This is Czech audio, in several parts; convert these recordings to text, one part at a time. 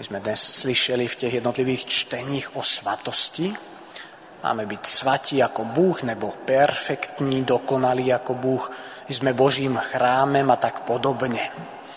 sme dnes slyšeli v těch jednotlivých čteních o svatosti. Máme byť svatí ako Bůh, nebo perfektní, dokonalí ako Bůh. Sme Božím chrámem a tak podobne.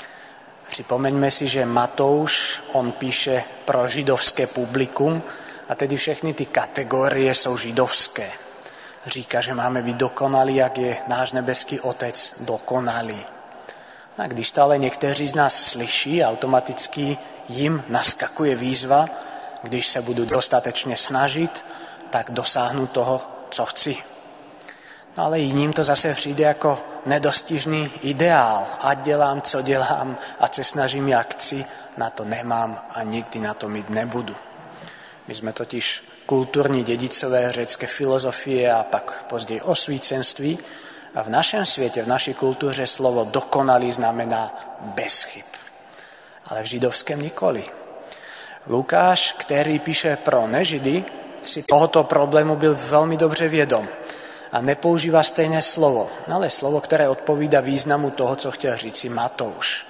Připomeňme si, že Matouš, on píše pro židovské publikum a tedy všechny ty kategorie jsou židovské. Říká, že máme být dokonalí, jak je náš nebeský Otec dokonalý. A když to ale někteří z nás slyší, automaticky jim naskakuje výzva, když se budu dostatečně snažit, tak dosáhnu toho, co chci. No ale jiným to zase přijde jako nedostižný ideál. Ať dělám, co dělám, ať se snažím, jak chci, na to nemám a nikdy na to mít nebudu. My jsme totiž kulturní dědicové řecké filozofie a pak později osvícenství a v našem světě, v naší kultuře slovo dokonalý znamená bez chyb. Ale v židovském nikoli. Lukáš, který píše pro nežidy, si tohoto problému byl velmi dobře vědom a nepoužívá stejné slovo, ale slovo, které odpovídá významu toho, co chtěl říci Matouš.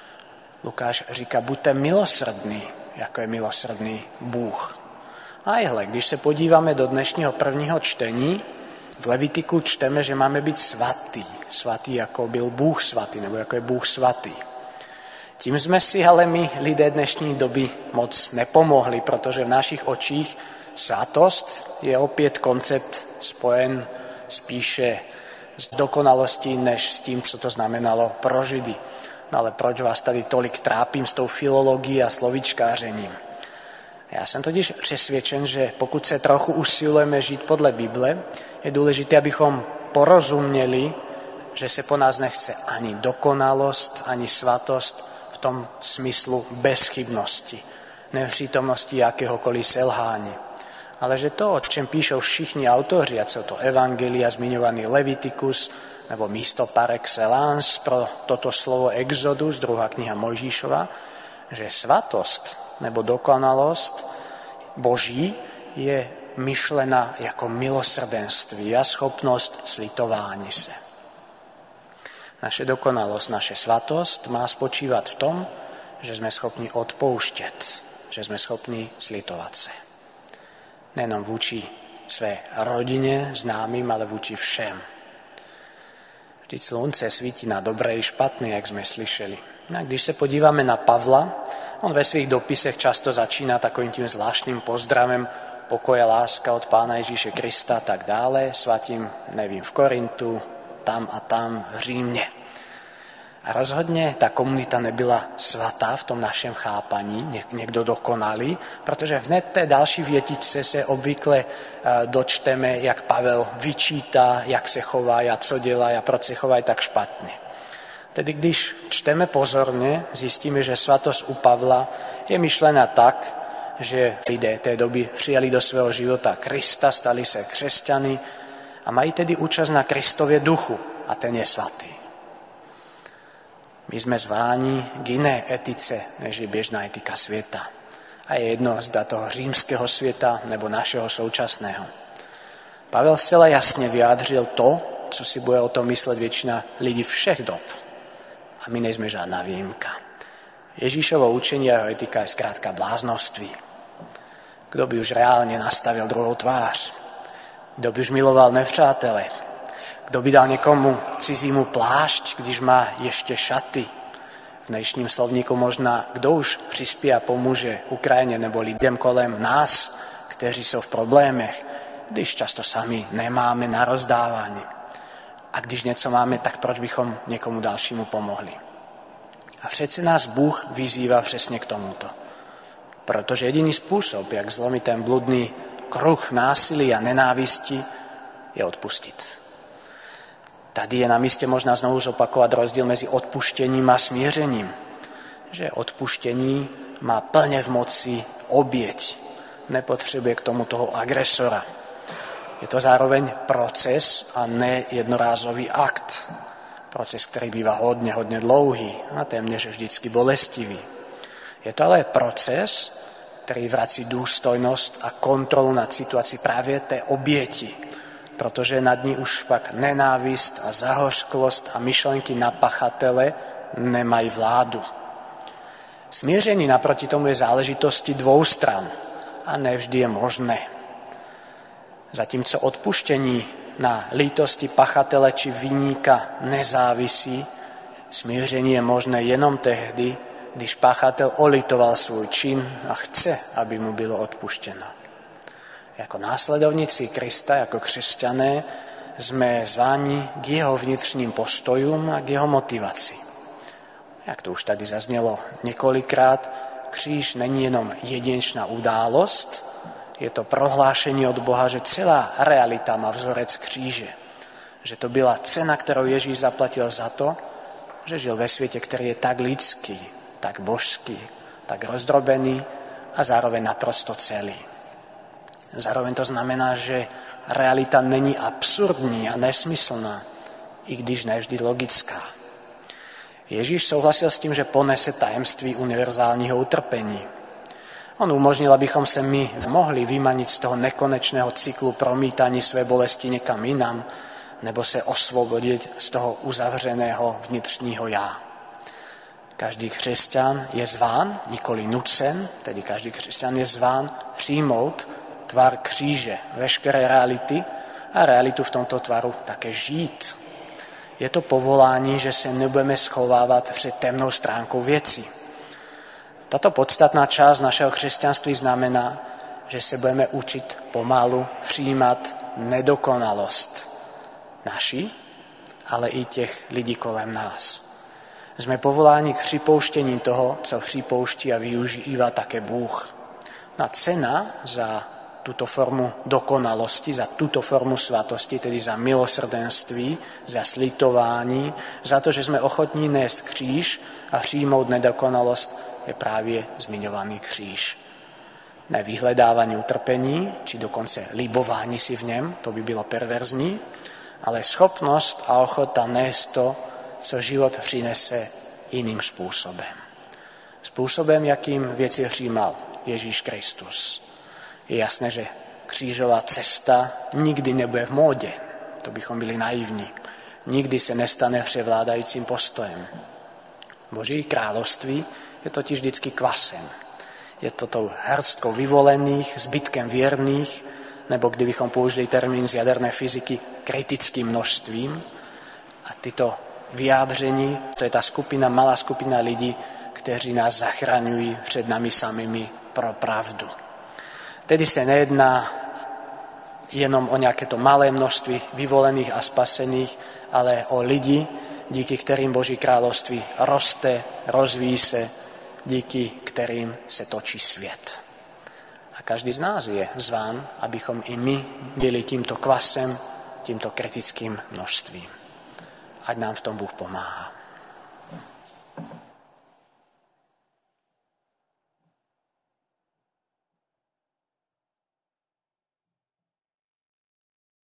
Lukáš říká, buďte milosrdní, jako je milosrdný Bůh. A hle, když se podíváme do dnešního prvního čtení, v Levitiku čteme, že máme být svatý. Svatý, jako byl Bůh svatý, nebo jako je Bůh svatý. Tím jsme si ale my, lidé dnešní doby, moc nepomohli, protože v našich očích svatost je opět koncept spojen spíše s dokonalostí, než s tím, co to znamenalo pro Židy. No ale proč vás tady tolik trápím s tou filologií a slovíčkářením? Já jsem totiž přesvědčen, že pokud se trochu usilujeme žít podle Bible, je důležité, abychom porozuměli, že se po nás nechce ani dokonalost, ani svatost v tom smyslu bezchybnosti, nepřítomnosti jakéhokoliv selhání. Ale že to, o čem píšou všichni autoři, ať jsou to evangelia, zmiňovaný Levitikus, nebo místo par excellence pro toto slovo Exodus, 2. kniha Mojžíšova, že svatost nebo dokonalost Boží je myšlena jako milosrdenství a schopnost slitování se. Naše dokonalost, naše svatost má spočívat v tom, že jsme schopni odpouštět, že jsme schopni slitovat se. Nejenom vůči své rodině, známým, ale vůči všem. Vždyť slunce svítí na dobré i špatné, jak jsme slyšeli. A když se podíváme na Pavla, on ve svých dopisech často začíná takovým tím zvláštním pozdravem pokoje, láska od Pána Ježíše Krista a tak dále, svatím, nevím, v Korintu, tam a tam, v Římě. A rozhodně ta komunita nebyla svatá v tom našem chápaní, někdo dokonalý, protože hned té další větičce se obvykle dočteme, jak Pavel vyčítá, jak se chová a co dělá a proč se chovají tak špatně. Tedy když čteme pozorně, zjistíme, že svatost u Pavla je myšlena tak, že lidé té doby přijali do svého života Krista, stali se křesťany a mají tedy účast na Kristově duchu a ten je svatý. My jsme zváni k jiné etice, než je běžná etika světa. A je jedno, zda toho římského světa nebo našeho současného. Pavel zcela jasně vyjádřil to, co si bude o tom myslet většina lidí všech dob. A my nejsme žádná výjimka. Ježíšovo učení a jeho etika je zkrátka bláznovství. Kdo by už reálně nastavil druhou tvář? Kdo by už miloval nepřátele? Kdo by dal někomu cizímu plášť, když má ještě šaty? V dnešním slovníku možná, kdo už přispěje a pomůže Ukrajině nebo lidem kolem nás, kteří jsou v problémech, když často sami nemáme na rozdávání. A když něco máme, tak proč bychom někomu dalšímu pomohli? A přece nás Bůh vyzývá přesně k tomuto. Protože jediný způsob, jak zlomit ten bludný kruh násilí a nenávisti, je odpustit. Tady je na místě možná znovu zopakovat rozdíl mezi odpuštěním a smířením. Že odpuštění má plně v moci oběť. Nepotřebuje k tomu toho agresora. Je to zároveň proces a ne jednorázový akt. Proces, který bývá hodně dlouhý a téměř vždycky bolestivý. Je to ale proces, který vrací důstojnost a kontrolu nad situací právě té oběti, protože nad ní už pak nenávist a zahořklost a myšlenky na pachatele nemají vládu. Smíření naproti tomu je záležitostí dvou stran a nevždy je možné. Zatímco odpuštění na lítosti pachatele či viníka nezávisí, smíření je možné jenom tehdy, když pachatel olitoval svůj čin a chce, aby mu bylo odpuštěno. Jako následovníci Krista, jako křesťané, jsme zváni k jeho vnitřním postojům a k jeho motivaci. Jak to už tady zaznělo několikrát, kříž není jenom jedinečná událost, je to prohlášení od Boha, že celá realita má vzorec kříže. Že to byla cena, kterou Ježíš zaplatil za to, že žil ve světě, který je tak lidský, tak božský, tak rozdrobený a zároveň naprosto celý. Zároveň to znamená, že realita není absurdní a nesmyslná, i když nevždy logická. Ježíš souhlasil s tím, že ponese tajemství univerzálního utrpení. On umožnil, abychom se my mohli vymanit z toho nekonečného cyklu promítání své bolesti někam jinam, nebo se osvobodit z toho uzavřeného vnitřního já. Každý křesťan je zván, nikoli nucen, tedy každý křesťan je zván přijmout tvar kříže, veškeré reality a realitu v tomto tvaru také žít. Je to povolání, že se nebudeme schovávat před temnou stránkou věci. Tato podstatná část našeho křesťanství znamená, že se budeme učit pomalu přijímat nedokonalost naši, ale i těch lidí kolem nás. Jsme povoláni k připouštění toho, co připouští a využívá také Bůh. A cena za tuto formu dokonalosti, za tuto formu svatosti, tedy za milosrdenství, za slitování, za to, že jsme ochotní nést kříž a přijmout nedokonalost, je právě zmiňovaný kříž. Ne vyhledávání utrpení, či dokonce líbování si v něm, to by bylo perverzní, ale schopnost a ochota nést to, co život přinese jiným způsobem. Způsobem, jakým věci hřímal Ježíš Kristus. Je jasné, že křížová cesta nikdy nebude v módě. To bychom byli naivní. Nikdy se nestane převládajícím postojem. Boží království je totiž vždycky kvasem. Je to tou hrstkou vyvolených, zbytkem věrných, nebo kdybychom použili termín z jaderné fyziky, kritickým množstvím. A tyto vyjádření, to je ta malá skupina lidí, kteří nás zachraňují před nami samými pro pravdu. Tedy se nejedná jenom o nějaké to malé množství vyvolených a spasených, ale o lidi, díky kterým Boží království roste, rozvíjí se, díky kterým se točí svět. A každý z nás je zván, abychom i my byli tímto kvasem, tímto kritickým množstvím. Ať nám v tom Bůh pomáhá.